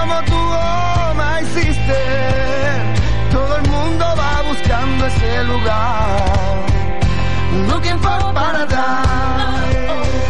como tú, oh my sister. Todo el mundo va buscando ese lugar. Looking for paradise.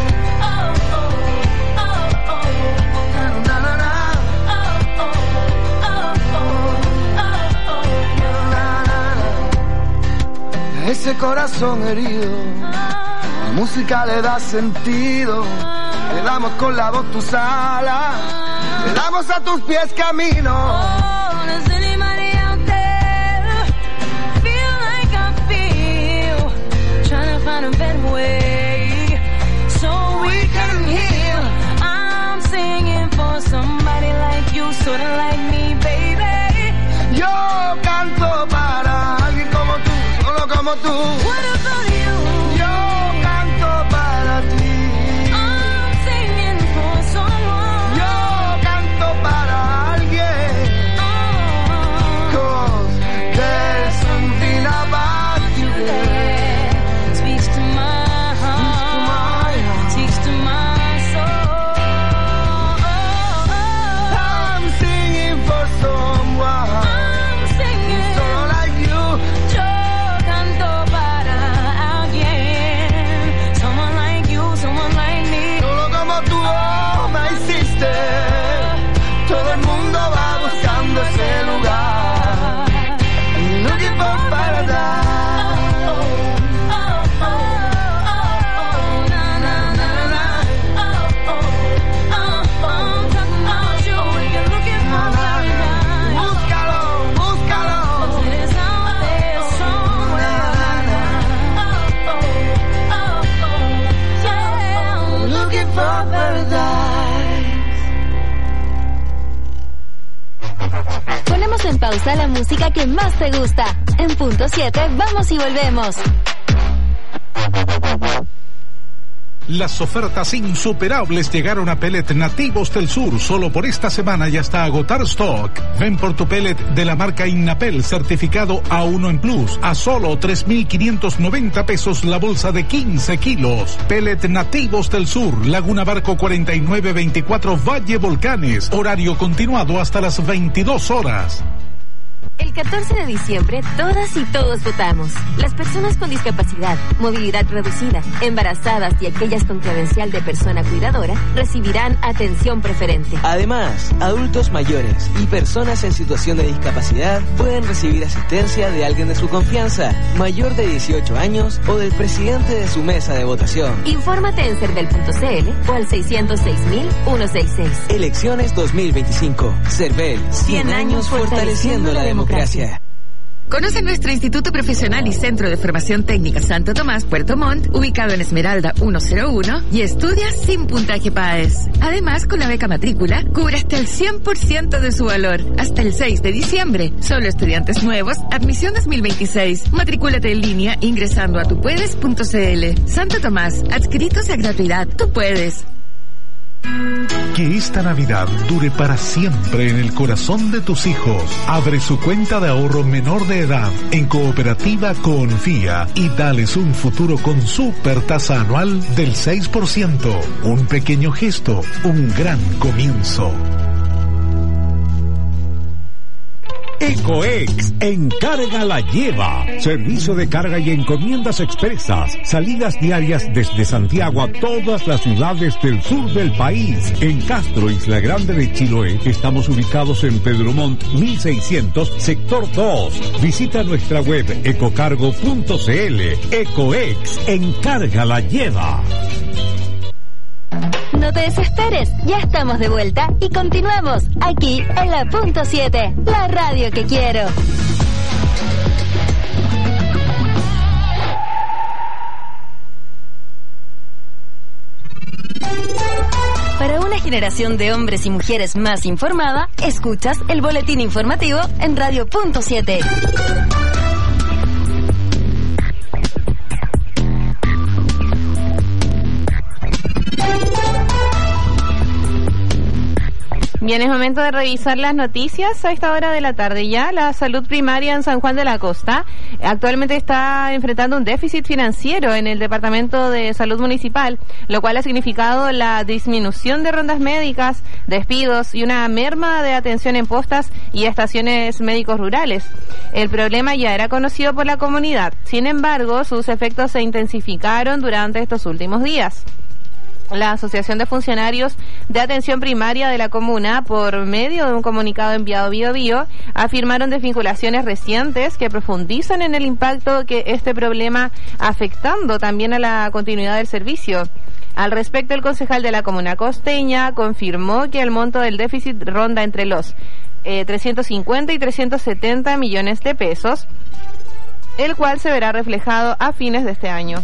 Ese corazón herido, la música le da sentido. Le damos con la voz tus alas, le damos a tus pies camino. Does anybody out there feel like I feel? Trying to find a better way so we can heal. I'm singing for somebody like you, sorta like me, baby. Yo canto para alguien como tú, solo como tú. What about you? Yo canto para ti. I'm singing for someone. Yo canto para alguien. Cause there's something about you That speaks to my heart, speaks to my soul. I'm singing for someone. I'm singing. Solo like you. Yo canto para alguien, someone like you, someone like me. Solo como tú, oh my sister. Todo el mundo va buscando ese lugar. Looking for paradise. Na na na na. I'm talking about you. You're looking for paradise. Búscalo, búscalo. It's out there somewhere. Yeah. Looking for paradise. Ponemos en pausa la música que más te gusta. En punto 7, vamos y volvemos. Las ofertas insuperables llegaron a Pellet Nativos del Sur solo por esta semana y hasta agotar stock. Ven por tu pellet de la marca Innapel certificado A1 en Plus a solo 3,590 pesos la bolsa de 15 kilos. Pellet Nativos del Sur, Laguna Barco 4924 Valle Volcanes. Horario continuado hasta las 22 horas. El 14 de diciembre, todas y todos votamos. Las personas con discapacidad, movilidad reducida, embarazadas y aquellas con credencial de persona cuidadora recibirán atención preferente. Además, adultos mayores y personas en situación de discapacidad pueden recibir asistencia de alguien de su confianza, mayor de 18 años o del presidente de su mesa de votación. Infórmate en cervel.cl o al 606.166. Elecciones 2025. Cervel, 100 años fortaleciendo la democracia. Conoce nuestro Instituto Profesional y Centro de Formación Técnica Santo Tomás, Puerto Montt, ubicado en Esmeralda 101, y estudia sin puntaje PAES. Además, con la beca matrícula, cubre hasta el 100% de su valor. Hasta el 6 de diciembre. Solo estudiantes nuevos, admisión 2026. Matricúlate en línea ingresando a tupuedes.cl. Santo Tomás, adscritos a gratuidad. Tú puedes. Que esta Navidad dure para siempre en el corazón de tus hijos. Abre su cuenta de ahorro menor de edad en Cooperativa Confía y dales un futuro con super tasa anual del 6%. Un pequeño gesto, un gran comienzo. Ecoex, Encarga la Lleva. Servicio de carga y encomiendas expresas. Salidas diarias desde Santiago a todas las ciudades del sur del país. En Castro, Isla Grande de Chiloé, estamos ubicados en Pedro Montt 1600, sector 2. Visita nuestra web ecocargo.cl. Ecoex, Encarga la Lleva. No te desesperes, ya estamos de vuelta y continuamos aquí en la punto 7, la radio que quiero. Para una generación de hombres y mujeres más informada, escuchas el boletín informativo en Radio Punto 7. Bien, es momento de revisar las noticias a esta hora de la tarde ya. La salud primaria en San Juan de la Costa actualmente está enfrentando un déficit financiero en el Departamento de Salud Municipal, lo cual ha significado la disminución de rondas médicas, despidos y una merma de atención en postas y estaciones médicos rurales. El problema ya era conocido por la comunidad, sin embargo, sus efectos se intensificaron durante estos últimos días. La Asociación de Funcionarios de Atención Primaria de la comuna, por medio de un comunicado enviado Bio Bio, afirmaron desvinculaciones recientes que profundizan en el impacto que este problema afectando también a la continuidad del servicio. Al respecto, el concejal de la comuna costeña confirmó que el monto del déficit ronda entre los 350 y 370 millones de pesos, el cual se verá reflejado a fines de este año.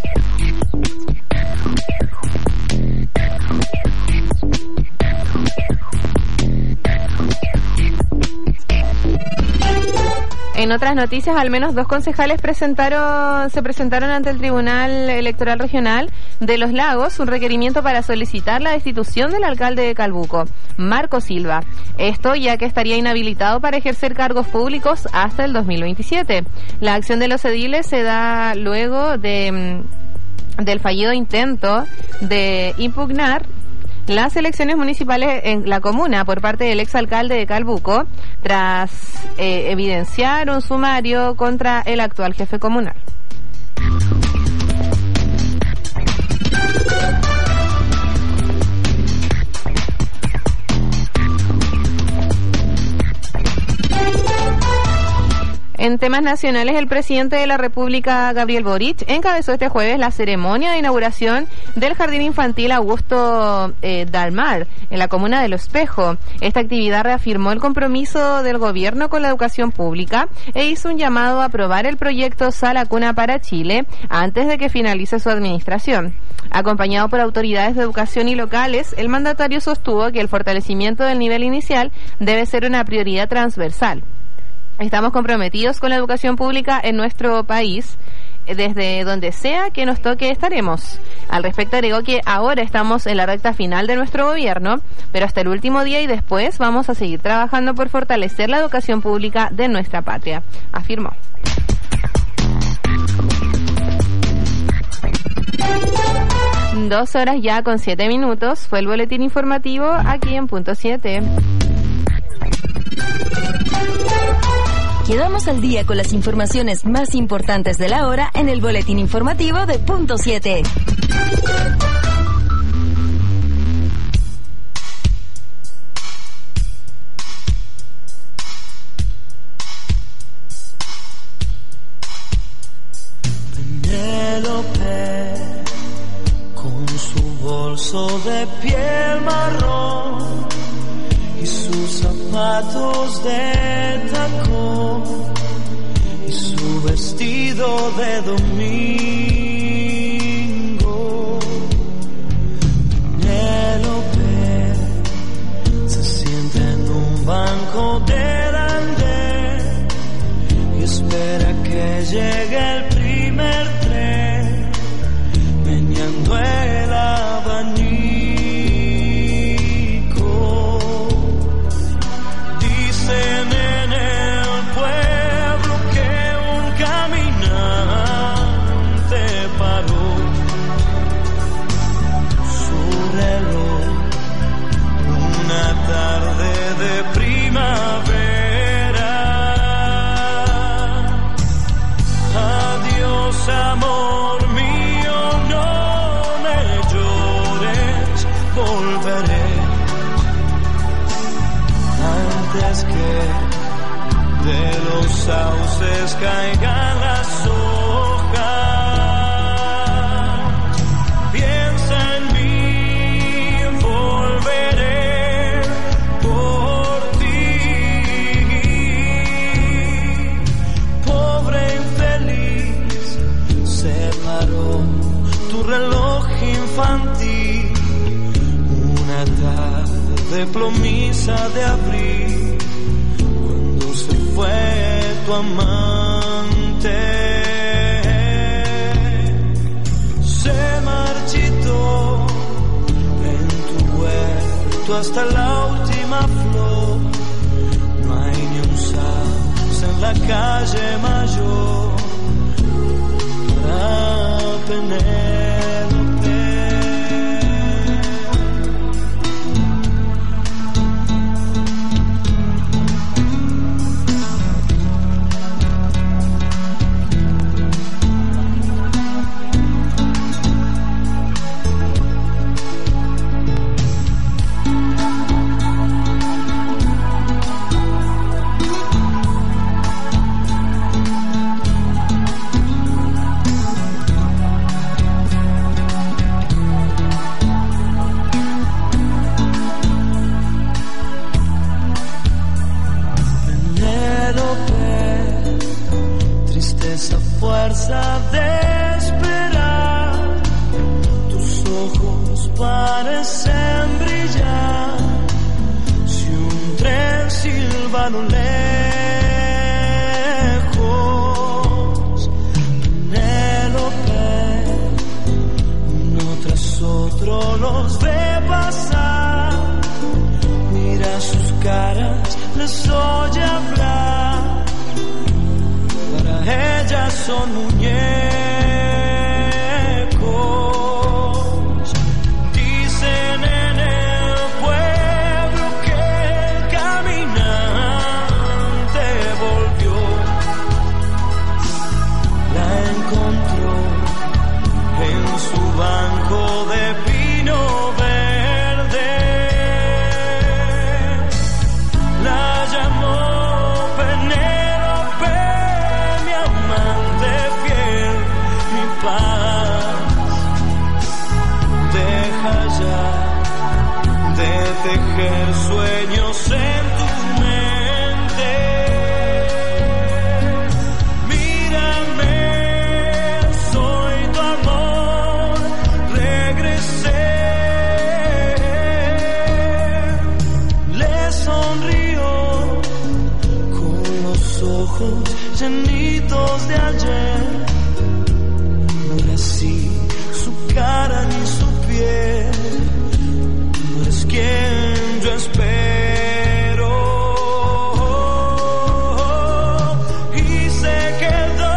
En otras noticias, al menos 2 concejales se presentaron ante el Tribunal Electoral Regional de Los Lagos un requerimiento para solicitar la destitución del alcalde de Calbuco, Marco Silva. Esto ya que estaría inhabilitado para ejercer cargos públicos hasta el 2027. La acción de los ediles se da luego del fallido intento de impugnar las elecciones municipales en la comuna por parte del exalcalde de Calbuco, tras evidenciar un sumario contra el actual jefe comunal. En temas nacionales, el presidente de la República, Gabriel Boric, encabezó este jueves la ceremonia de inauguración del Jardín Infantil Augusto Dalmar, en la comuna de Lo Espejo. Esta actividad reafirmó el compromiso del gobierno con la educación pública e hizo un llamado a aprobar el proyecto Sala Cuna para Chile antes de que finalice su administración. Acompañado por autoridades de educación y locales, el mandatario sostuvo que el fortalecimiento del nivel inicial debe ser una prioridad transversal. Estamos comprometidos con la educación pública en nuestro país. Desde donde sea que nos toque estaremos. Al respecto agregó que ahora estamos en la recta final de nuestro gobierno, pero hasta el último día y después vamos a seguir trabajando por fortalecer la educación pública de nuestra patria, afirmó. Dos horas ya con 7 minutos. Fue el boletín informativo aquí en Punto 7. Quedamos al día con las informaciones más importantes de la hora en el boletín informativo de Punto 7. Penélope, con su bolso de piel marrón y sus zapatos de tacón y su vestido de domingo. Penélope se sienta en un banco del andén y espera que llegue el primer tren, meneando el abanico. Dicen en el pueblo que un caminante paró su reloj una tarde de primavera. Adiós, amor mío, no me llores, volveré antes que de los sauces caigan las hojas. Piensa en mí, volveré por ti. Pobre infeliz, se paró tu reloj infantil una tarde plomiza de abril, cuando se fue tu amante. Se marchitó en tu huerto hasta la última misma flor. No hay ni un sauce en la calle mayor para Penélope. Fuerza de esperar, tus ojos parecen brillar. Si un tren silba a lo lejos, Penélope, uno tras otro los ve pasar. Mira sus caras, les oye hablar. Ellas son muñecos. Dicen en el pueblo que el caminante volvió. La encontró en su banco de pino verde. La llamó tejer sueños en tu mente. Mírame, soy tu amor, regresé. Le sonrió con los ojos llenitos de ayer. No era así su cara ni su piel. Quien yo espero, y se quedó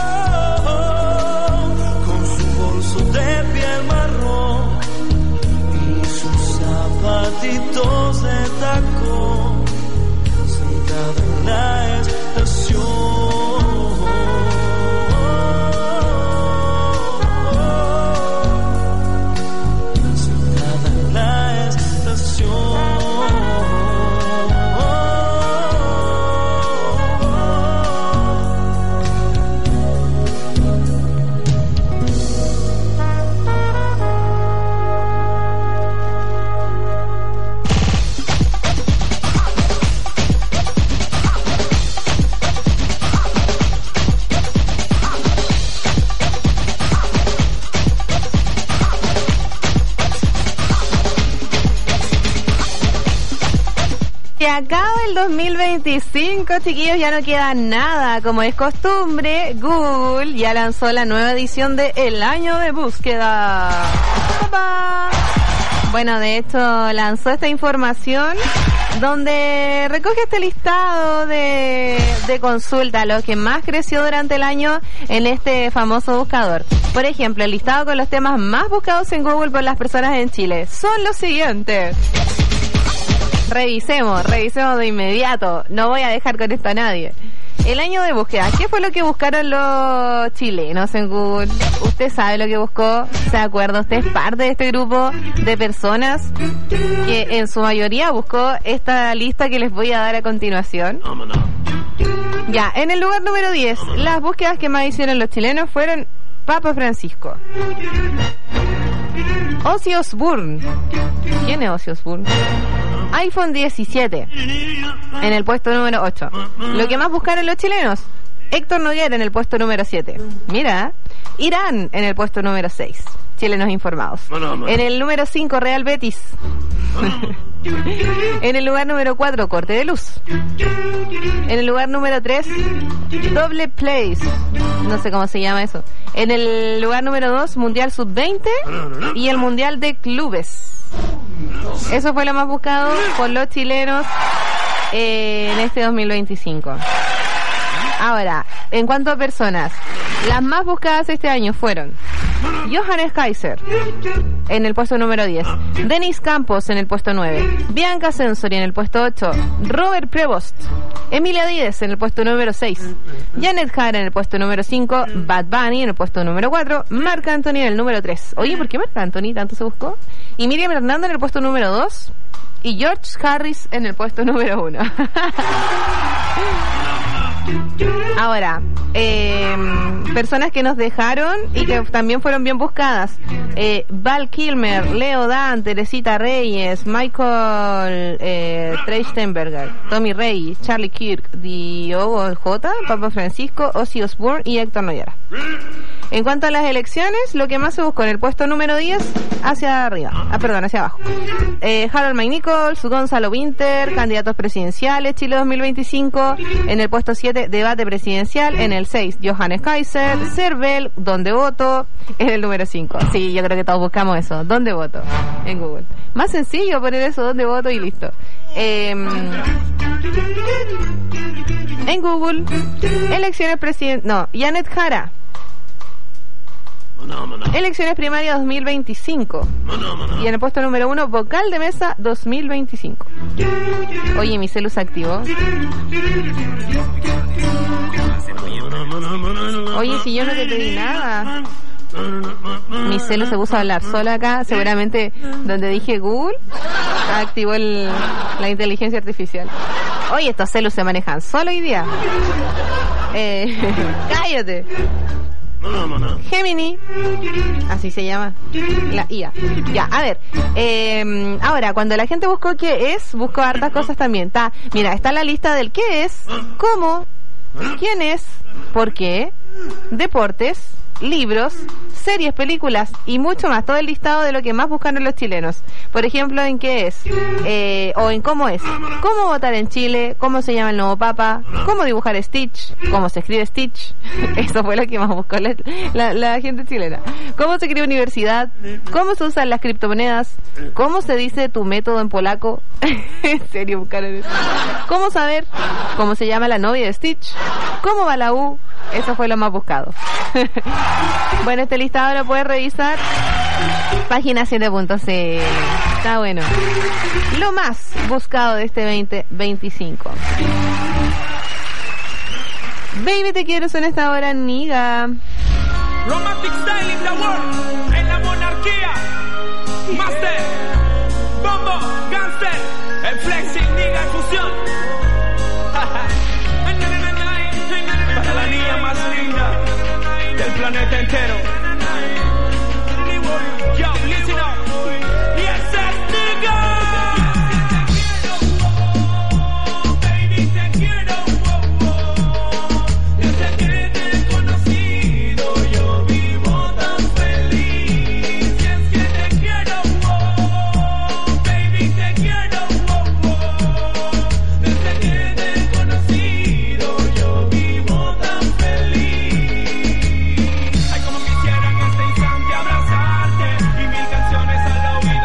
con su bolso de piel marrón y sus zapatitos de tacón, sentada en la estación. Acaba el 2025, chiquillos, ya no queda nada. Como es costumbre, Google ya lanzó la nueva edición de El Año de Búsqueda. ¡Papá! Bueno, de hecho, lanzó esta información donde recoge este listado de consulta, lo que más creció durante el año en este famoso buscador. Por ejemplo, el listado con los temas más buscados en Google por las personas en Chile son los siguientes. Revisemos de inmediato. No voy a dejar con esto a nadie. El año de búsqueda. ¿Qué fue lo que buscaron los chilenos en Google? ¿Usted sabe lo que buscó? ¿Se acuerda? ¿Usted es parte de este grupo de personas que en su mayoría buscó esta lista que les voy a dar a continuación? Ya, en el lugar número 10, las búsquedas que más hicieron los chilenos fueron Papa Francisco. Ozzy Osbourne. ¿Quién es Ozzy Osbourne? iPhone 17 en el puesto número 8. Lo que más buscaron los chilenos, Héctor Noguera en el puesto número 7. Mira, Irán en el puesto número 6. Chilenos informados. En el número 5, Real Betis. En el lugar número 4, Corte de Luz. En el lugar número 3, Doble Place. No sé cómo se llama eso. En el lugar número 2, Mundial Sub-20 y el Mundial de Clubes. Eso fue lo más buscado por los chilenos en este 2025. Ahora, en cuanto a personas, las más buscadas este año fueron Johannes Kaiser en el puesto número 10, Denis Campos en el puesto 9, Bianca Censori en el puesto 8, Robert Prevost, Emilia Díez en el puesto número 6, Janet Jara en el puesto número 5, Bad Bunny en el puesto número 4, Marc Anthony en el número 3. Oye, ¿por qué Marc Anthony tanto se buscó? Y Miriam Hernández en el puesto número 2 y George Harris en el puesto número 1. Ahora, personas que nos dejaron y que también fueron bien buscadas: Val Kilmer, Leo Dan, Teresita Reyes, Michael Trachtenberger, Tommy Reyes, Charlie Kirk, Diogo J, Papa Francisco, Ozzy Osbourne y Héctor Noyara. En cuanto a las elecciones, lo que más se buscó en el puesto número 10 hacia arriba, hacia abajo. Harold Mike Nichols, Gonzalo Winter, candidatos presidenciales, Chile 2025. En el puesto 7, debate presidencial. En el 6, Johannes Kaiser, Cervel, ¿dónde voto? En el número 5. Sí, yo creo que todos buscamos eso, ¿dónde voto? En Google. Más sencillo poner eso, ¿dónde voto? Y listo. En Google, elecciones presidenciales. No, Janet Jara. Elecciones primarias 2025. Y en el puesto número 1, vocal de mesa 2025. Oye, mi celu se activó. Oye, si yo no te pedí nada. Mi celu se puso a hablar solo acá. Seguramente donde dije Google activó la inteligencia artificial. Oye, estos celus se manejan solo hoy día. Cállate. Gemini, así se llama la IA. Ya, a ver, ahora, cuando la gente buscó qué es, buscó hartas cosas también. Mira, está la lista del qué es, cómo, quién es, por qué, deportes, libros, series, películas y mucho más. Todo el listado de lo que más buscaron los chilenos. Por ejemplo, en qué es, o en cómo es, cómo votar en Chile, cómo se llama el nuevo papa, cómo dibujar Stitch, cómo se escribe Stitch. Eso fue lo que más buscó la gente chilena. Cómo se escribe universidad, cómo se usan las criptomonedas, cómo se dice tu método en polaco. En serio buscaron eso. Cómo saber cómo se llama la novia de Stitch, cómo va la U. Eso fue lo más buscado. Bueno, este listado lo puedes revisar. Página 7.c. Está bueno. Lo más buscado de este 2025. Baby, te quiero en esta hora, niga. Romantic style in the world. En la monarquía. Master. Bombo. Gangster. El flexing, niga, fusión. Para la niña más linda del planeta entero. Yo, listen up. Yes, that's nigga. Baby, te quiero. Desde que te he conocido, yo vivo tan feliz. Y es que te quiero. Baby, te quiero. Desde que te he conocido, yo vivo tan feliz. Ay, como quisiera en este instante abrazarte y mil canciones al oído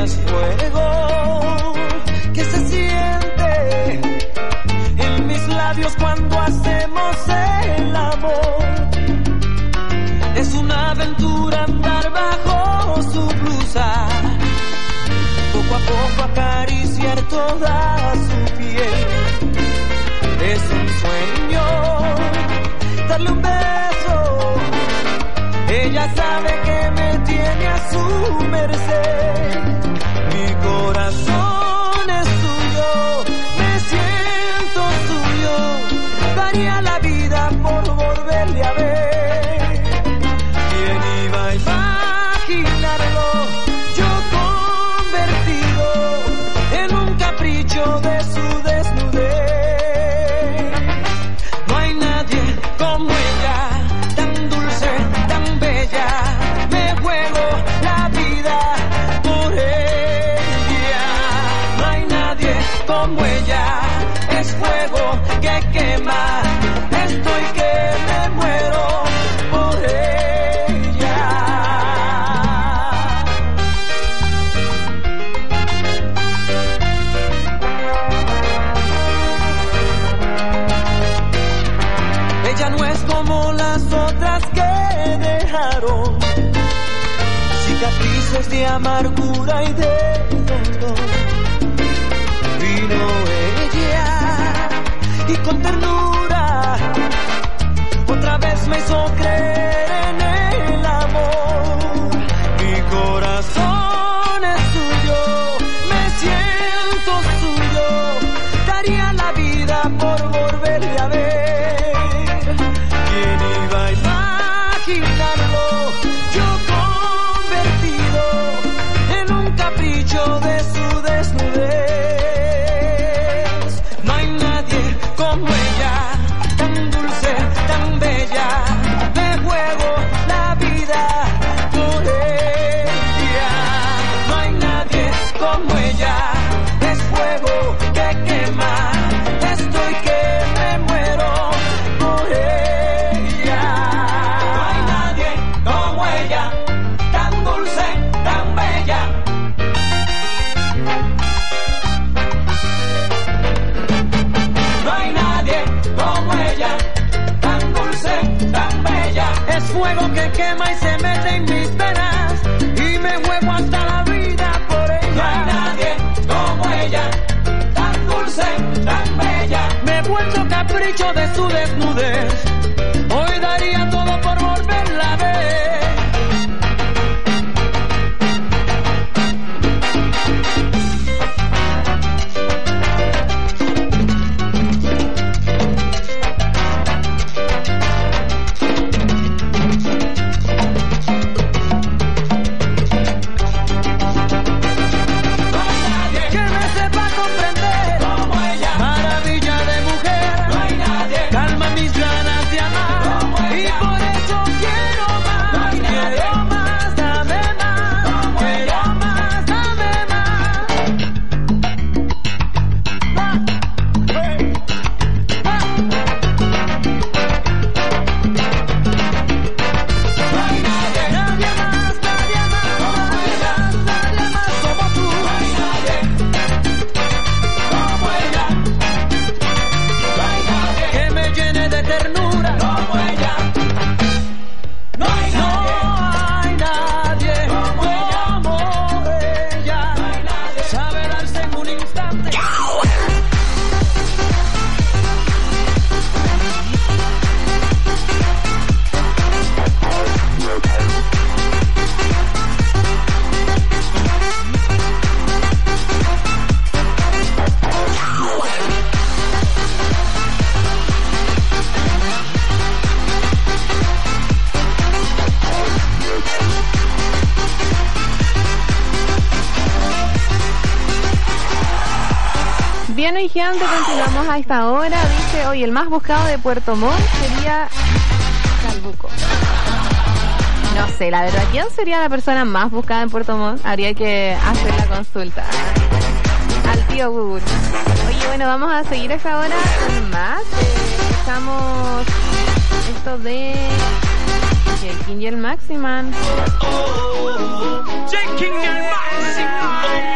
más fuego que se siente en mis labios cuando hacemos el amor. Es una aventura andar bajo su blusa, poco a poco acariciar toda su piel. Es un sueño darle un beso, ella sabe que me tiene a su merced. Mi corazón es suyo, me siento suyo, daría la vida por volverle a ver. ¿Quién iba a imaginarlo? Yo convertido en un capricho de su desnudez. No hay nadie como ella, tan dulce, tan bella. Me juego la vida por ella. No hay nadie como ella, es fuego que quema. Estoy que me muero por ella. Ella no es como las otras que dejaron cicatrices de amargura y de dolor. Vino ella y con ternura otra vez me hizo creer en el amor. Mi corazón es suyo, me siento suyo, daría la vida por volverle a ver. ¿Quién iba a imaginarlo? Yo convertido en un capricho de su desnudez. No hay nadie como ella, tan dulce, tan bella. Me juego la vida por ella. No hay nadie como ella, es fuego que quema. Estoy que me muero por ella. No hay nadie como ella, tan dulce, tan bella. No hay nadie como ella, tan dulce, tan bella. Es fuego que quema y se mete en mis venas y me juego hasta la vida por ella. No hay nadie como ella, tan dulce, tan bella. Me he vuelto capricho de su desnudez. Hoy daría todo por volverla a ver. Que me sepa comprender como ella, maravilla de mujer. No hay nadie, calma mis ganas de amar y por eso quiero más. Quiero más, dame más. Quiero más, dame más. No hay nadie, nadie más, nadie más, nadie más como tú. No hay nadie como ella. No hay nadie que me llene de ternura como ella. No hay nadie como ella. Sabe darse en un instante. Bien, hoy gente, continuamos a esta hora. Dice, hoy el más buscado de Puerto Montt sería Calbuco. No sé, la verdad, ¿quién sería la persona más buscada en Puerto Montt? Habría que hacer la consulta al tío Google. Oye, bueno, vamos a seguir esta hora con más. Estamos esto de J. King y el Maximan. J. King y el Maximan.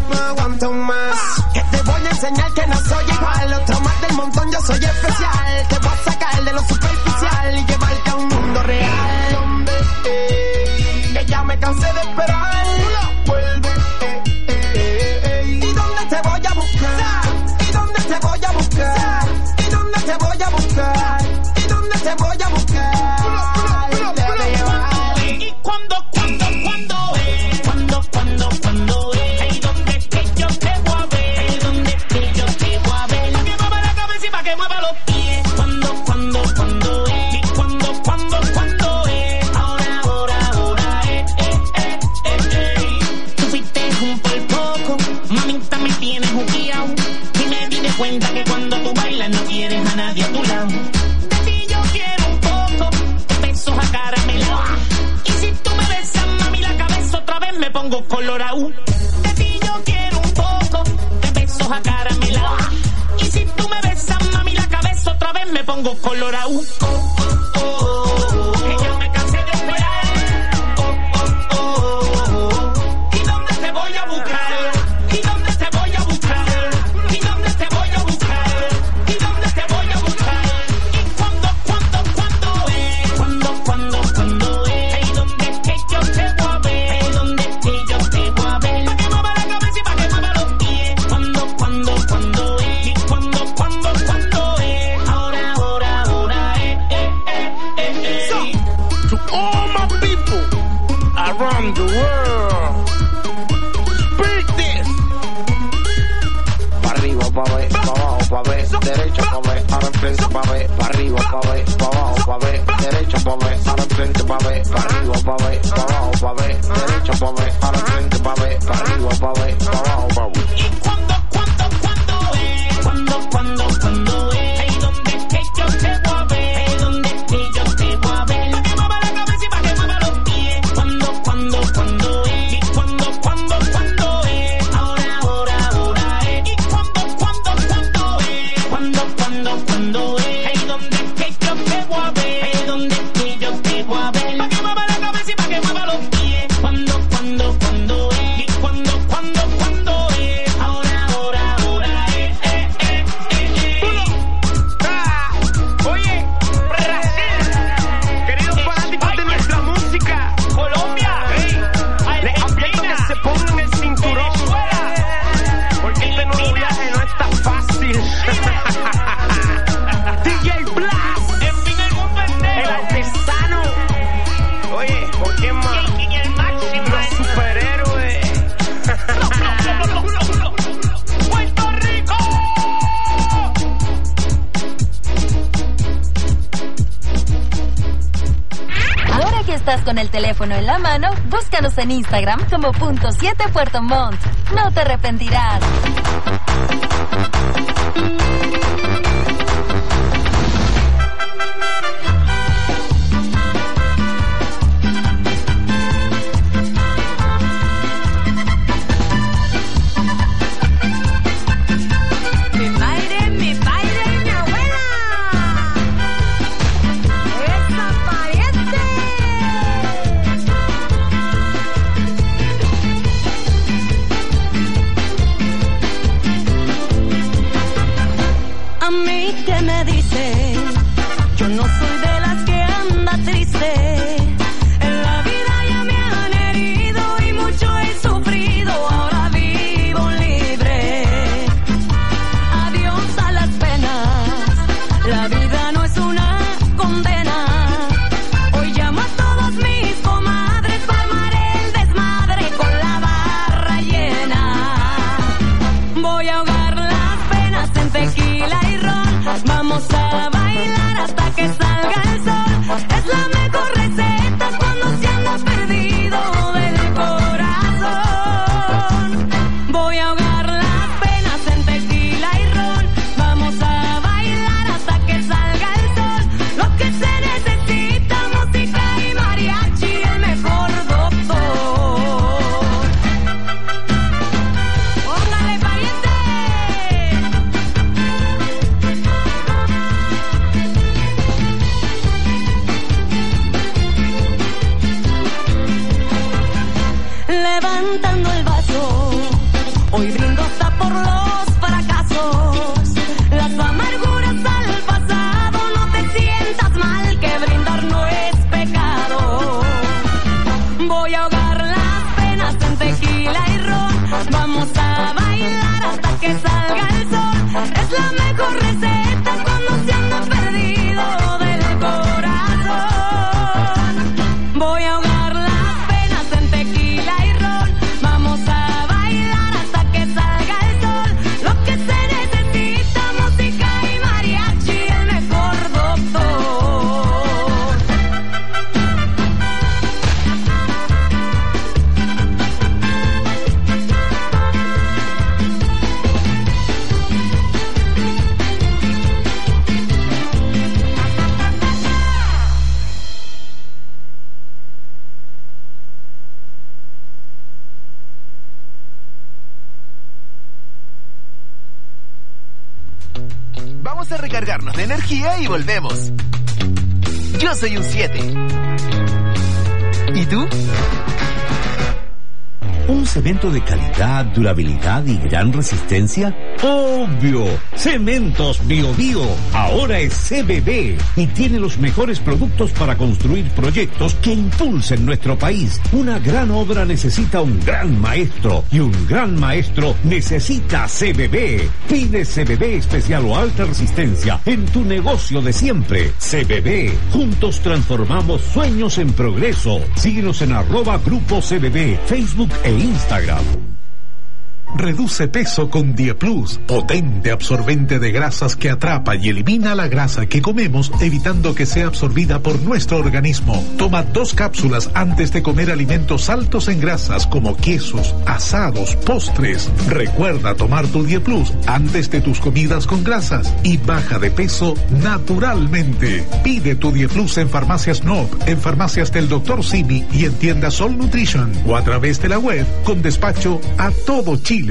no aguanto más. Que te voy a enseñar que no soy igual. Otro más del montón, yo soy especial. Te voy a sacar de lo superficial y llevarte a un mundo real. Donde que ya me cansé de esperar. Vuelve. ¿Y dónde te voy a buscar? ¿Y dónde te voy a buscar? ¿Y dónde te voy a buscar? ¿Y dónde te voy a buscar? ¿Y cuándo es? ¿Cuándo es? Ahí donde es que yo te voy a ver, donde es que yo te voy a ver. Pa' que mueva la cabeza y pa' que mueva los pies. ¿Cuándo es? ¿Y cuándo es? Ahora es. Tú fuiste un por poco, mamita me tienes juqueado. Y me di de cuenta que cuando tú bailas no quieres a nadie a tu lado. De ti yo quiero un poco, besos a caramelo. Y si tú me besas, mami, la cabeza otra vez me pongo colorado. De ti yo quiero un poco, de besos a caramelo. Y si tú me besas, mami, la cabeza otra vez me pongo colorado. Que ya me cansé de esperar. ¿Y dónde te voy a buscar? ¿Y dónde te voy a buscar? ¿Y dónde te voy a buscar? ¿Y dónde te voy a buscar? ¿Y cuándo es? ¿Cuándo es? Ahí donde es que yo te voy a ver, donde es que yo te voy a ver. Pa' que mueva la cabeza y pa' que mueva los pies. ¿Cuándo es? ¿Y cuándo es? Ahora es. So, to all my people around the world, speak this. Pa' arriba, pa' ver, pa' abajo, pa' ver, derecha, pa' ver, ahora enfrente, pa' ver, pa' arriba, pa' ver, pa' abajo, pa' ver, derecha, pa' ver, ahora enfrente, pa' ver, pa' arriba, pa' ver, pa' abajo, pa' ver, derecha, pa' ver, ahora enfrente, pa' ver, pa' arriba, pa' ver, pa' abajo, pa' ver. ¿Y cuándo es? ¿Cuándo es? Ahí donde es que yo te voy a ver, donde es que yo te voy a ver. Pa' que mueva la cabeza y pa' que mueva los pies. ¿Cuándo es? ¿Y cuándo es? Ahora es. ¿Y cuándo es? ¿Cuándo es? Ahí donde es que yo te voy a ver, ahí donde es que yo te voy a ver. Pa' que mueva la cabeza y pa' que mueva los pies. ¿Cuándo es? ¿Y cuándo es? Ahora es. Oye, Brasil, queridos fanáticos de nuestra música, Colombia, les advierto que se pongan el cinturón, porque este nuevo viaje no está fácil. DJ Blast, en fin el mundo entero, el artesano. Oye, ¿por qué más? Los superhéroes. Puerto Rico. Ahora que estás con el teléfono en la mano, búscanos en Instagram como .7 Puerto Montt. No te arrepentirás. Mi padre, mi abuela. Esa pariente. A mí que me dice, yo no soy de las que anda triste. En la vida ya me han herido y mucho he sufrido. Ahora vivo libre. Adiós a las penas. La vida no es una condena. Hoy llamo a todos mis comadres para armar el desmadre con la barra llena. Voy a ahogar las penas en tequila y ron. Vamos a bailar hasta que salga el sol. Es la mejor receta cuando se anda perdido del corazón. Voy a ahogar las penas en tequila y ron. Vamos a bailar hasta que salga el sol. Lo que se necesita, música y mariachi, el mejor doctor. Póngale pariente. Vamos a recargarnos de energía y volvemos. Yo soy un 7. ¿Y tú? ¿Un cemento de calidad, durabilidad y gran resistencia? ¡Obvio! Cementos Bio Bio ahora es CBB y tiene los mejores productos para construir proyectos que impulsen nuestro país. Una gran obra necesita un gran maestro y un gran maestro necesita CBB. Pide CBB especial o alta resistencia en tu negocio de siempre. CBB. Juntos transformamos sueños en progreso. Síguenos en @Grupo CBB, Facebook e Instagram. Reduce peso con Dieplus, potente absorbente de grasas que atrapa y elimina la grasa que comemos, evitando que sea absorbida por nuestro organismo. Toma 2 cápsulas antes de comer alimentos altos en grasas como quesos, asados, postres. Recuerda tomar tu Dieplus antes de tus comidas con grasas y baja de peso naturalmente. Pide tu Dieplus en Farmacias Nob, en Farmacias del Dr. Simi y en tiendas Sol Nutrition o a través de la web con despacho a todo Chile.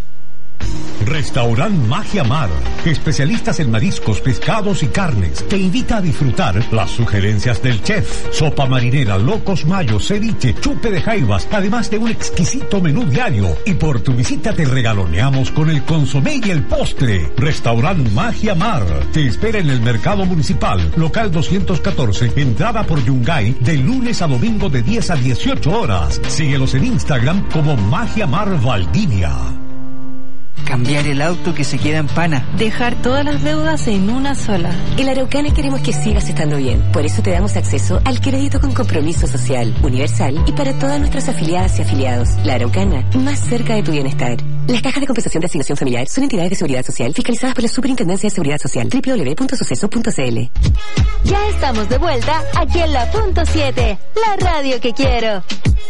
Restaurant Magia Mar, especialistas en mariscos, pescados y carnes, te invita a disfrutar las sugerencias del chef. Sopa marinera, locos mayos, ceviche, chupe de jaivas, además de un exquisito menú diario. Y por tu visita te regaloneamos con el consomé y el postre. Restaurant Magia Mar te espera en el Mercado Municipal, local 214, entrada por Yungay, de lunes a domingo de 10 a 18 horas. Síguelos en Instagram como Magia Mar Valdivia. Cambiar el auto que se queda en pana. Dejar todas las deudas en una sola. En la Araucana queremos que sigas estando bien. Por eso te damos acceso al crédito con compromiso social, universal y para todas nuestras afiliadas y afiliados. La Araucana, más cerca de tu bienestar. Las cajas de compensación de asignación familiar son entidades de seguridad social fiscalizadas por la Superintendencia de Seguridad Social. www.suceso.cl. Ya estamos de vuelta aquí en la Punto 7, la radio que quiero.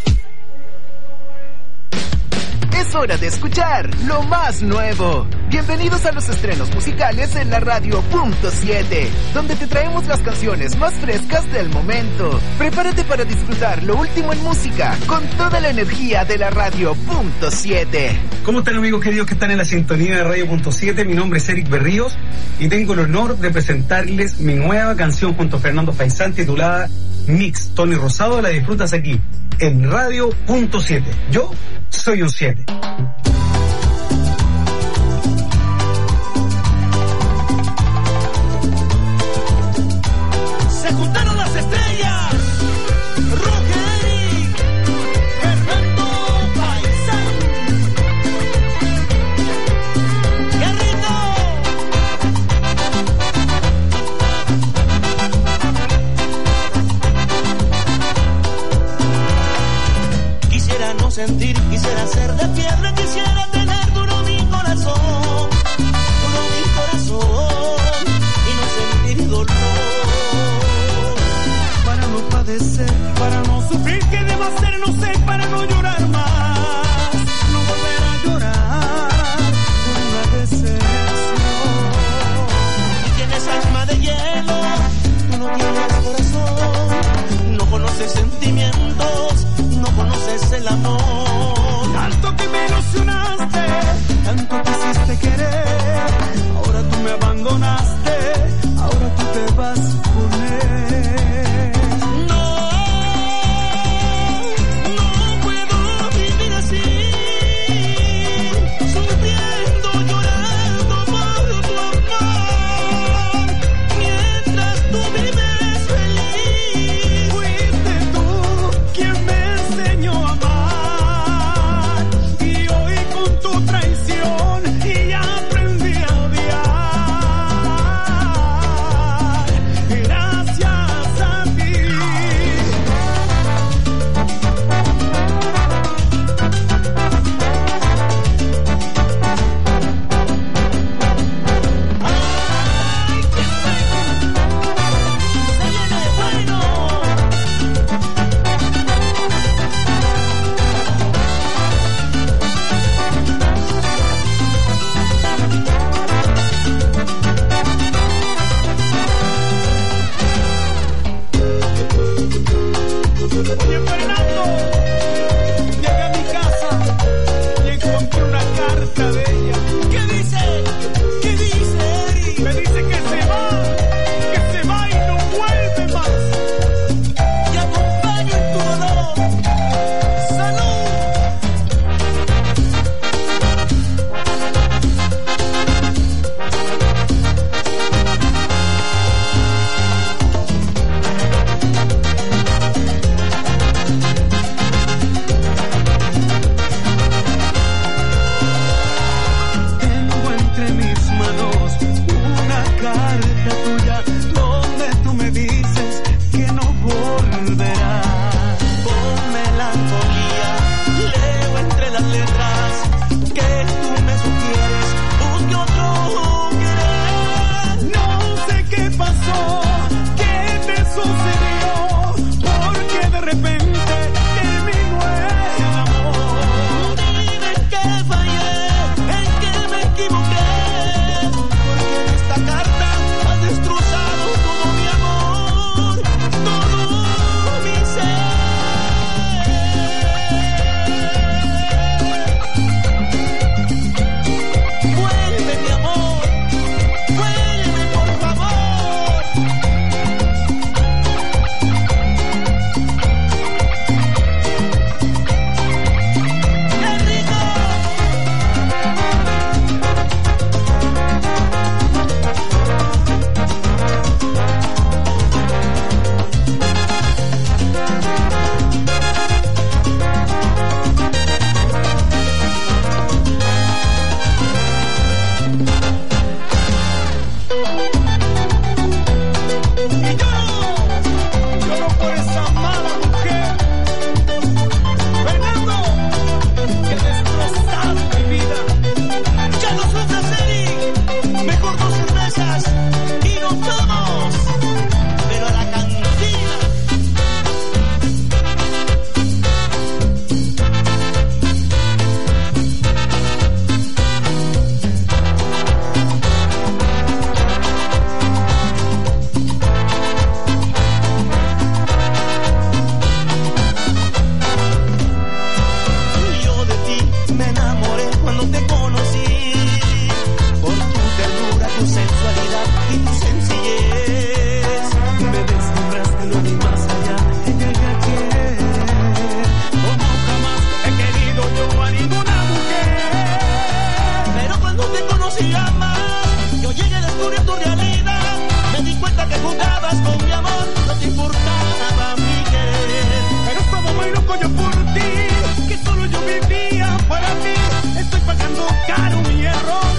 Es hora de escuchar lo más nuevo. Bienvenidos a los estrenos musicales en la radio Punto 7, donde te traemos las canciones más frescas del momento. Prepárate para disfrutar lo último en música con toda la energía de la radio Punto 7. ¿Cómo están, amigos queridos que están en la sintonía de Radio Punto 7? Mi nombre es Eric Berríos y tengo el honor de presentarles mi nueva canción junto a Fernando Faisán titulada Mix. Tony Rosado, la disfrutas aquí en Radio Punto 7. Yo soy un 7. Se juntaron las estrellas. Roger Eric, Fernando Faisán, Guerrito. Quisiera no sentir, quisiera ser de piedra, quisiera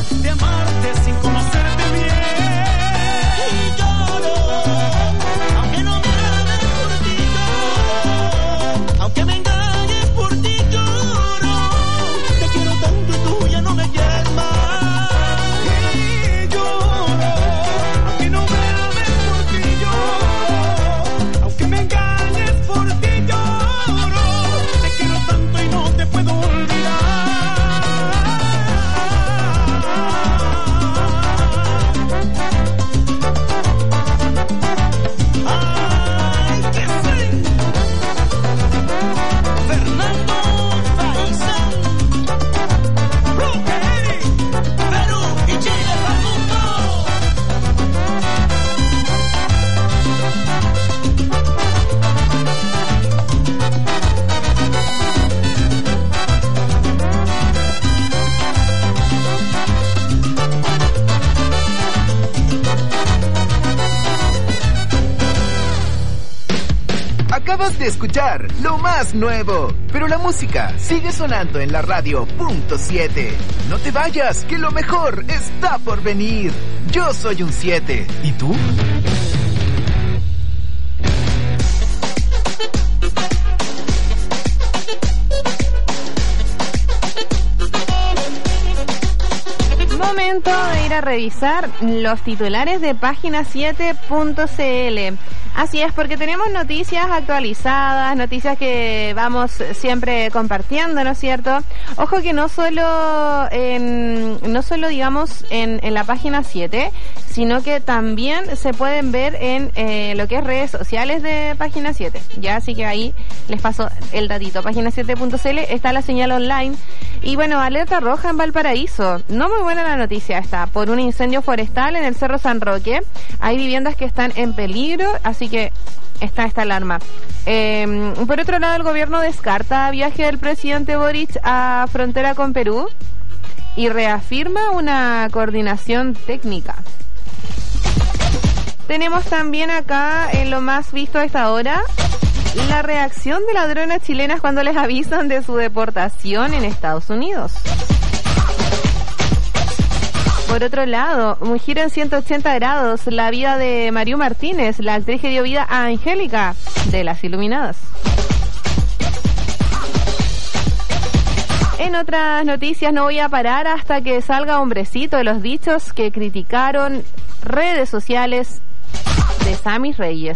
de amarte sin conocerte bien. Y lloro, aunque no me ames por ti lloro, aunque me engañes por ti lloro, te quiero tanto y tú ya no me quieres más. Y lloro, aunque no me ames por ti lloro, aunque me engañes por ti lloro, te quiero tanto y no te puedo olvidar. Ay, que sí. Fernando Faisán, Rockeri, Perú y Chile para el mundo. Acabas de escuchar lo más nuevo, pero la música sigue sonando en la radio .7. No te vayas, que lo mejor está por venir. Yo soy un 7. ¿Y tú? Momento de ir a revisar los titulares de página7.cl. Así es, porque tenemos noticias actualizadas, noticias que vamos siempre compartiendo, ¿no es cierto? Ojo que no solo digamos en la página 7, sino que también se pueden ver en lo que es redes sociales de página 7. Ya, así que ahí les paso el datito. Página7.cl está la señal online. Y bueno, alerta roja en Valparaíso. No muy buena la noticia esta, por un incendio forestal en el Cerro San Roque. Hay viviendas que están en peligro, así que está esta alarma. Por otro lado, el gobierno descarta viaje del presidente Boric a frontera con Perú y reafirma una coordinación técnica. Tenemos también acá, en lo más visto a esta hora, la reacción de ladronas chilenas cuando les avisan de su deportación en Estados Unidos. Por otro lado, un giro en 180 grados, la vida de Mariú Martínez, la actriz que dio vida a Angélica, de Las Iluminadas. En otras noticias, no voy a parar hasta que salga hombrecito de los dichos que criticaron redes sociales de Sammy Reyes.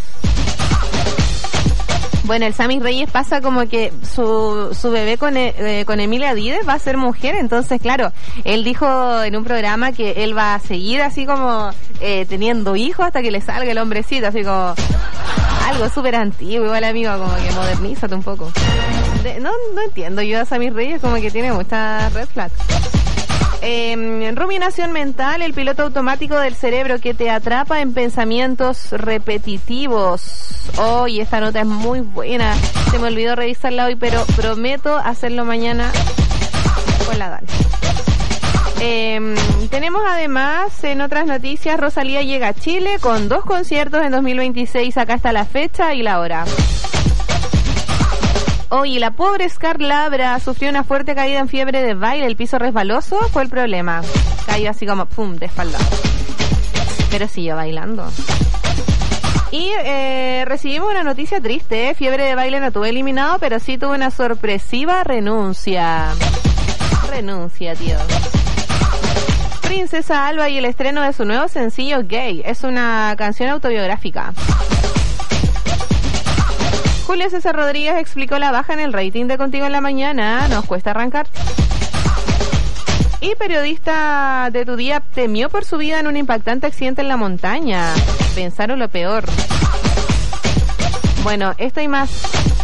Bueno, el Sammy Reyes pasa como que su bebé con Emilia Dides va a ser mujer, entonces claro, él dijo en un programa que él va a seguir así como teniendo hijos hasta que le salga el hombrecito, así como algo súper antiguo, igual amigo, como que modernízate un poco. No entiendo yo a Sammy Reyes, como que tiene muchas red flags. Ruminación mental, el piloto automático del cerebro que te atrapa en pensamientos repetitivos. Y esta nota es muy buena. Se me olvidó revisarla hoy, pero prometo hacerlo mañana con la Dani. Tenemos además en otras noticias, Rosalía llega a Chile con 2 conciertos en 2026. Acá está la fecha y la hora. Oye, la pobre Scar Labra sufrió una fuerte caída en fiebre de baile. El piso resbaloso fue el problema. Cayó así como pum, de espalda. Pero siguió bailando. Y recibimos una noticia triste, ¿eh? Fiebre de baile no tuvo eliminado, pero sí tuvo una sorpresiva renuncia. Renuncia, tío. Princesa Alba y el estreno de su nuevo sencillo Gay. Es una canción autobiográfica. Julio César Rodríguez explicó la baja en el rating de Contigo en la Mañana. Nos cuesta arrancar. Y periodista de Tu Día temió por su vida en un impactante accidente en la montaña. Pensaron lo peor. Bueno, esto y más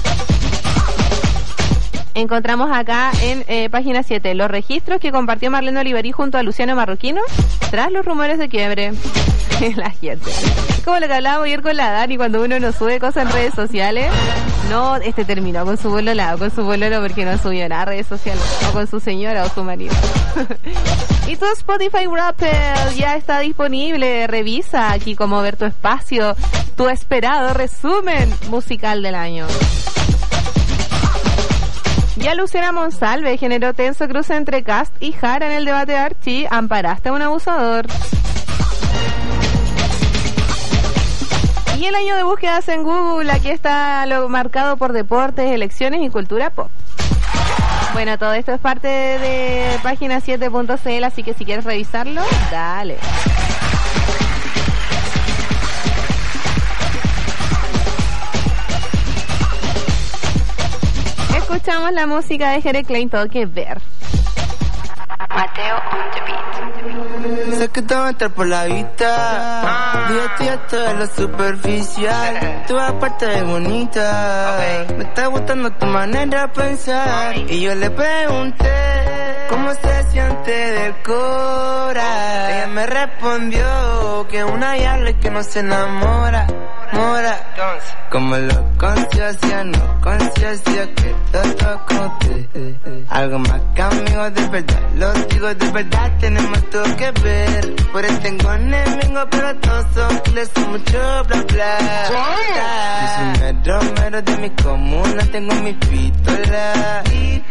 encontramos acá en página 7. Los registros que compartió Marlene Oliverí junto a Luciano Marroquino tras los rumores de quiebre. La gente. Como lo que hablábamos ayer con la Dani, cuando uno no sube cosas en redes sociales. No, terminó con su bololo porque no subió nada a redes sociales. O con su señora o su marido. Y tu Spotify Wrapped ya está disponible. Revisa aquí cómo ver tu espacio, tu esperado resumen musical del año. Ya Luciana Monsalve generó tenso cruce entre Kast y Jara en el debate de Archie. Amparaste a un abusador. Y el año de búsquedas en Google, aquí está lo marcado por deportes, elecciones y cultura pop. Bueno, todo esto es parte de página 7.cl, así que si quieres revisarlo, dale. Escuchamos la música de Jere Klein, todo que ver. Mateo on the beat. Sé que te va a entrar por la vista. Día esto de lo superficial. Tú aparte de bonita. Me está gustando tu manera de pensar. Y yo le pregunté cómo se siente del cora. Ella me respondió que una diabla que no se enamora. Como lo conciencia, no conciencia que todo conté. Algo más que amigos de verdad. Los digo de verdad, tenemos todo que ver. Por eso tengo enemigos, pero todos son les son mucho bla bla. Yo soy un mero de mi comuna, tengo mi pistola.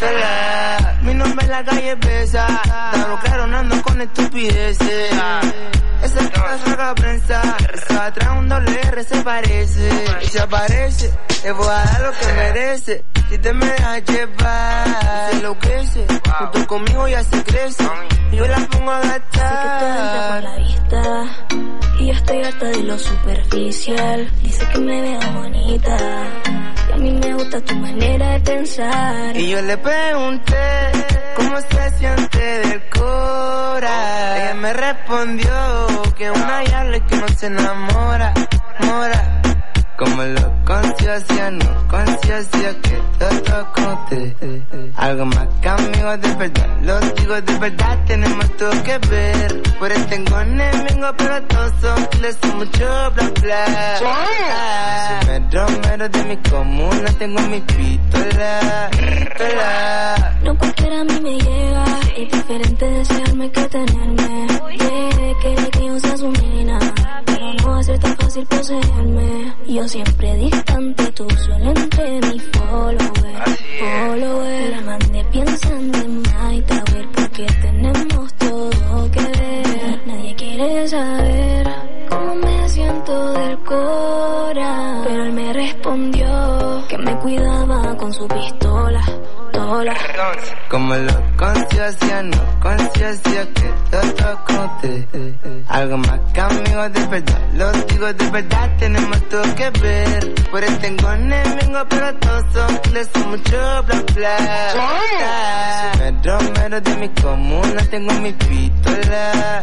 Mi nombre en la calle pesa. Claro, claro, no ando con estupideces. Esa es la prensa. Esa atrás un doble R se parece. Y se aparece, le voy a dar lo que merece. Si te me dejas llevar, se enloquece. Junto conmigo ya se crece. Y yo la pongo a gastar. Sé que te entra por la vista. Y yo estoy harta de lo superficial. Dice que me veo bonita. Y a mí me gusta tu manera de pensar. Y yo le pregunté cómo se siente del cora. Ella me respondió que una diabla que no se enamora. Como lo conciencia, no conciencia que todo conté. Algo más que amigos de verdad. Los digo de verdad, tenemos todo que ver. Por eso tengo enemigos, pero todos son les son mucho bla bla. Soy mero de mi comuna, tengo mi pistola. No cualquiera a mí me llega. Es diferente desearme que tenerme. Quiere que yo sea su nena, pero no va a ser tan fácil poseerme. Yo siempre distante, tú solo entre mi follower. La mandé pensando en Night Tower porque tenemos todo que ver. Nadie quiere saber cómo me siento del cora, pero él me respondió que me cuidaba con su pistola. Como lo conciencia, no conciencia que todo conté. Algo más que amigos de verdad. Los digo de verdad, tenemos todo que ver. Por eso tengo enemigos, pero todos son les son mucho bla bla. Soy mero de mi comuna, tengo mi pistola.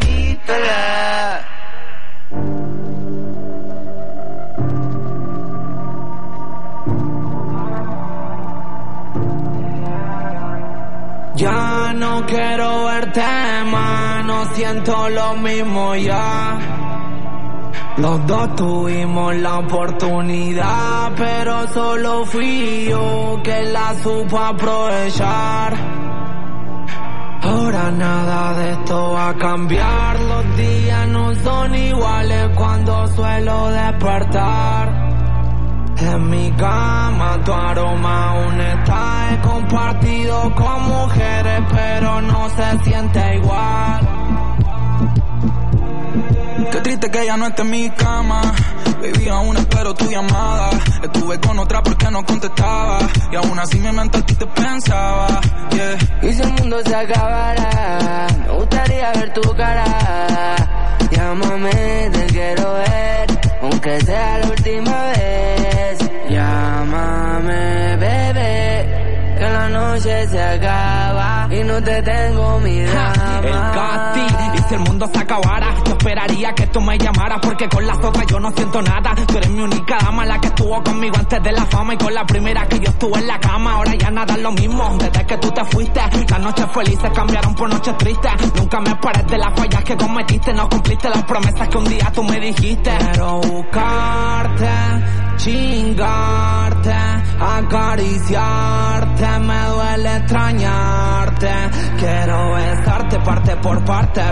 Ya no quiero verte más, no siento lo mismo ya. Los dos tuvimos la oportunidad, pero solo fui yo que la supo aprovechar. Ahora nada de esto va a cambiar, los días no son iguales cuando suelo despertar. En mi cama tu aroma aún está. He compartido con mujeres pero no se siente igual. Qué triste que ya no esté en mi cama. Baby, aún espero tu llamada. Estuve con otra porque no contestaba. Y aún así mi mente a ti te pensaba, yeah. Y si el mundo se acabara, me gustaría ver tu cara. Llámame, te quiero ver, aunque sea la última vez. Llámame, bebé, que la noche se acaba y no te tengo mi drama. El casting, y si el mundo se acabara, yo esperaría que tú me llamaras, porque con las otras yo no siento nada. Tú eres mi única dama, la que estuvo conmigo antes de la fama, y con la primera que yo estuve en la cama. Ahora ya nada es lo mismo, desde que tú te fuiste. Las noches felices cambiaron por noches tristes. Nunca me esperes de las fallas que cometiste. No cumpliste las promesas que un día tú me dijiste. Quiero buscarte, chingarte, acariciarte, me duele extrañarte. Quiero besarte parte por parte, esperando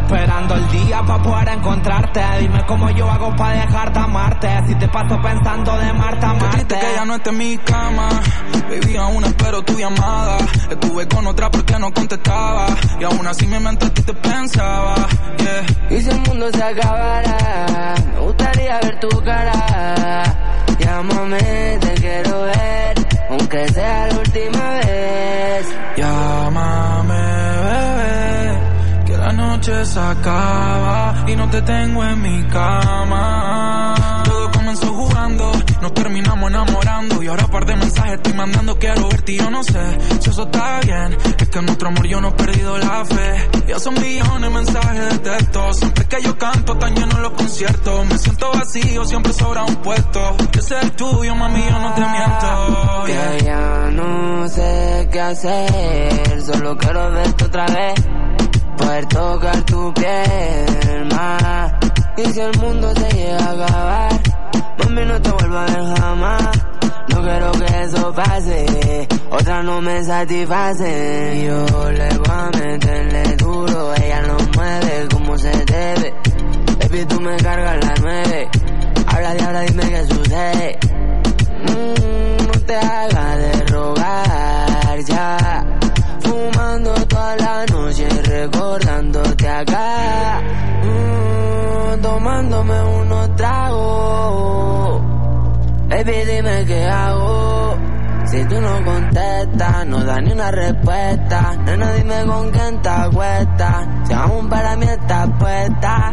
contando el día pa' poder encontrarte. Dime cómo yo hago pa' dejarte amarte. Si te paso pensando de Marta a Marte. Qué triste que ya no esté en mi cama. Baby, aún espero tu llamada. Estuve con otra porque no contestaba. Y aún así mi mente a ti te pensaba. Y si el mundo se acabara, me gustaría ver tu cara. Llámame, te quiero ver, aunque sea la última vez. Llámame, bebé, que la noche se acaba y no te tengo en mi cama. Todo comenzó jugando, nos terminamos enamorando y ahora par de mensajes estoy mandando. Quiero verte y yo no sé si eso está bien. Es que en nuestro amor yo no he perdido la fe. Ya son millones mensajes de texto. Siempre que yo canto están llenos los conciertos. Me siento vacío, siempre sobra un puesto. Yo sé el tuyo, mami, yo no te miento. Que ya no sé qué hacer, solo quiero verte otra vez, poder tocar tu piel más. Y si el mundo se llega a acabar, mami, no te vuelvo a ver jamás. No quiero que eso pase, otra no me satisface. Yo le voy a meterle duro, ella no mueve como se debe. Baby, tú me cargas las 9, habla, dime qué sucede. No te hagas de rogar ya, fumando toda la noche, recordándote acá. Tomándome unos tragos. Baby, dime qué hago. Si tú no contestas, no das ni una respuesta. Nena, dime con quién te acuestas, si aún para mí estás puesta.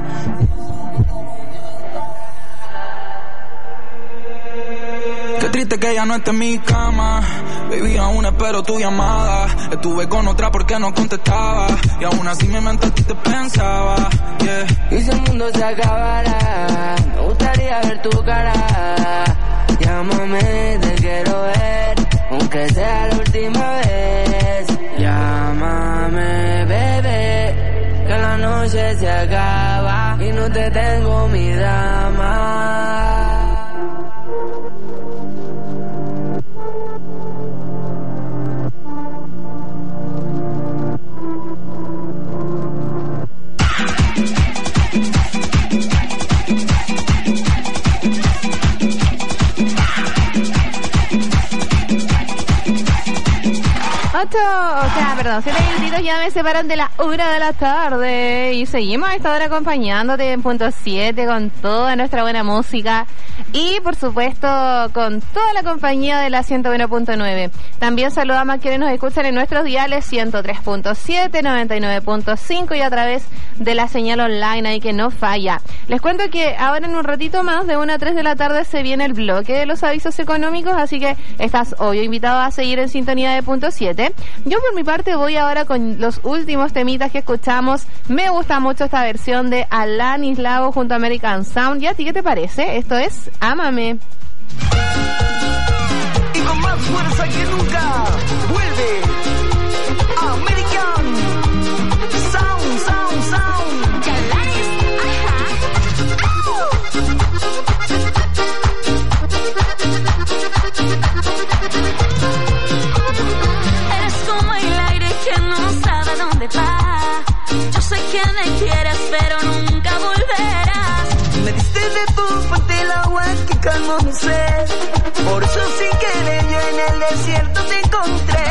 Qué triste que ya no esté en mi cama. Baby, aún espero tu llamada. Estuve con otra porque no contestaba y aún así mi mente a ti te pensaba. Y si el mundo se acabara, me gustaría ver tu cara. Llámame, te quiero ver, aunque sea la última vez. Llámame, bebé, que la noche se acaba y no te tengo, mi dama. Perdón, 7 minutitos ya me separan de la 1 de la tarde y seguimos a esta hora acompañándote en punto 7 con toda nuestra buena música y por supuesto con toda la compañía de la 101.9. También saludamos a quienes nos escuchan en nuestros diales 103.7, 99.5 y a través de la señal online ahí que no falla. Les cuento que ahora en un ratito más de 1 a 3 de la tarde se viene el bloque de los avisos económicos, así que estás obvio invitado a seguir en sintonía de punto 7. Yo por mi parte voy ahora con los últimos temitas que escuchamos. Me gusta mucho esta versión de Alanis Lago junto a American Sound. ¿Y a ti qué te parece? Esto es Ámame. Y con más fuerza que nunca vuelve American Sound, Sound, Sound. Alanis, eres como el aire que no sabe dónde va. Yo sé que me quieres, pero nunca volverás. Me diste de tu fuente el agua que calmó mi sed. Por eso sin querer yo en el desierto te encontré.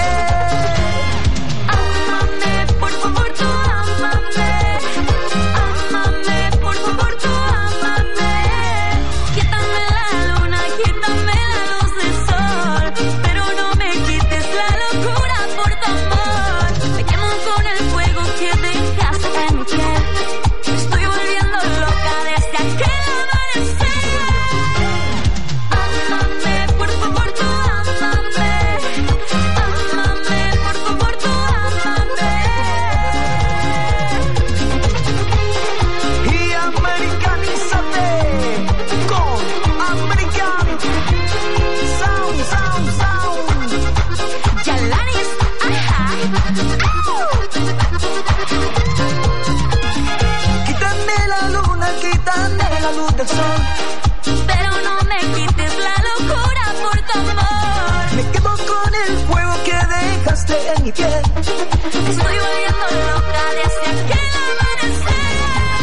Ámame, por favor, tú ámame. Ámame, por favor, tú ámame. Quítame la luna, quítame la luz del sol, pero no me quites la locura por tu amor. Me quemo con el fuego que dejaste en mi piel. Me estoy volviendo loca desde aquel amanecer. Ámame, por favor, tú ámame. Ámame, por favor, tú ámame. Y americanízate con American Sound, Sound, Sound. Alanis, ajá. Quítame la luna, quítame la luz del sol, Pero no me quites la locura por tu amor. me quedo con el fuego que dejaste en mi piel. Me estoy volviendo loca desde aquel amanecer.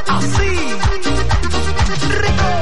Así. Rico.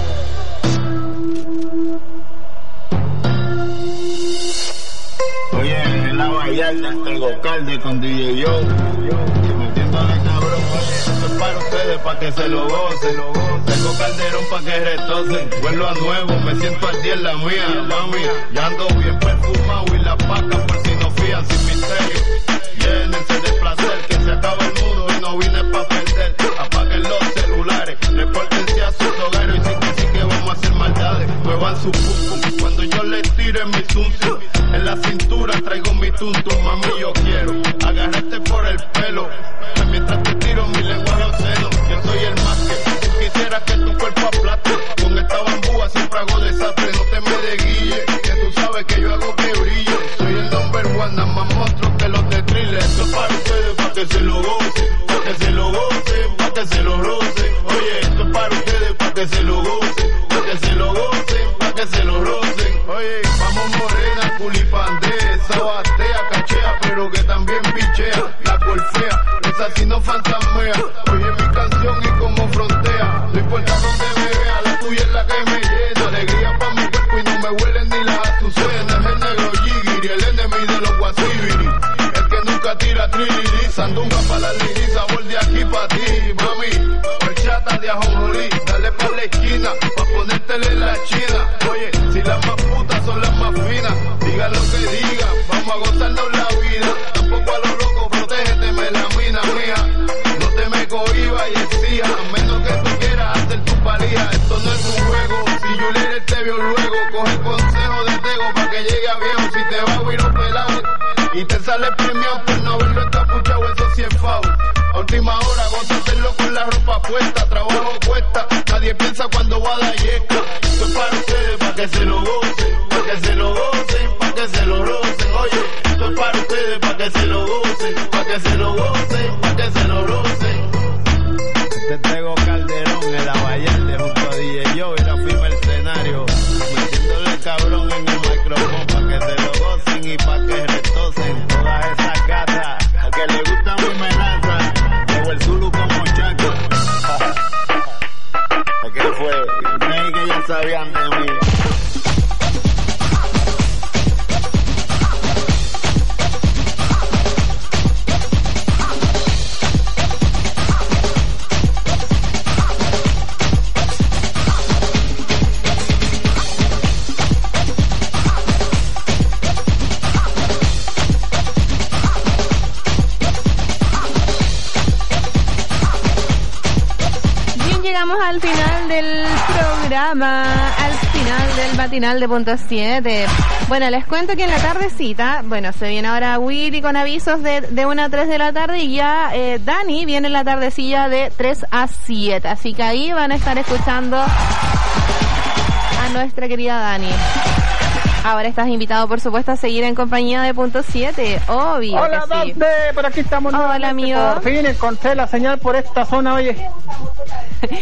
Oye, en la Vallarta, entre Gocalde con DJ Joe, metiéndole cabrón, oye, esto es para ustedes, para que se lo gocen. Tengo Calderón para que retocen, vuelvo a nuevo, me siento al día en la mía, mami, ya ando bien perfumado y la paca por si no fían sin misterio. Llénense de placer, que se acaba el mundo y no vine pa' perder. Apaguen los celulares, repórtense a sus hogares y sí que vamos a hacer maldades. Muevan su pum pum cuando yo les tire mi zum zum. En la cintura traigo mi tuntum, mami, yo quiero agarrarte por el pelo mientras te tiro mi lenguaje obsceno. Yo soy el más que tú quisieras que tu cuerpo aplaste. Con esta bambúa siempre hago desastre, no te me desguille, que tú sabes que yo hago que brille. Soy el number one, nada más monstruo que los de Thriller. Esto es para ustedes, para que se lo gocen, para que se lo gocen, para que se lo rocen. Oye, esto es para ustedes, para que se lo gocen, para que se lo gocen, para que se lo rocen. Oye, vamos morena, culipandesa, batea, cachea, pero que también pichea, la colfea, esa sí no fantasmea. Oye, mi canción y como frontea, no importa donde me vea, la tuya es la que me llena, alegría pa' mi cuerpo y no me huelen ni las azucenas. El negro Jigiri, el enemigo de los guasibiri, el que nunca tira triliri, sandunga pa' la liri, sabor de aquí pa' ti, mami, horchata de ajonjolí, dale pa' la esquina, pa' ponértele en la china. Oye, si las más putas son las más finas, diga lo que diga, vamos a gozarnos la vida, tampoco a lo loco, protégete, me la mina mía, no te me cohibas y exija, a menos que tú quieras hacer tu valía, esto no es un juego, si Juliet te vio luego, coge el consejo de Tego pa' que llegue a viejo, si te va a huir un pelado, y te sale premiado por no haberlo encapuchado, eso sí es foul. A última hora, gózatelo con la ropa puesta, trabajo cuesta, nadie piensa cuando va a dar yesca. Esto es para ustedes, para que se lo gocen, para que se lo gocen, para que se lo rocen. Oye, esto es para ustedes, para que se lo gocen, para que se lo gocen, para que se lo rocen. Te traigo Calderón en la Vallarta junto a DJ Joe y la firma el escenario, metiéndole cabrón en el micrófono para que se lo gocen y para que retocen todas esas gatas, a que le gusta mi menaza, o el Zulu como Chaco. ¿Qué fue? Creí que ya sabían de mí. Al final del programa, al final del matinal de Punto 7. Bueno, les cuento que en la tardecita, bueno, se viene ahora Willy con avisos de 1 a 3 de la tarde y ya Dani viene en la tardecilla de 3 a 7. Así que ahí van a estar escuchando a nuestra querida Dani. Ahora estás invitado, por supuesto, a seguir en compañía de Punto 7, obvio. Hola, que sí. Dante, por aquí estamos. Hola, amigo. Por fin encontré la señal por esta zona, oye.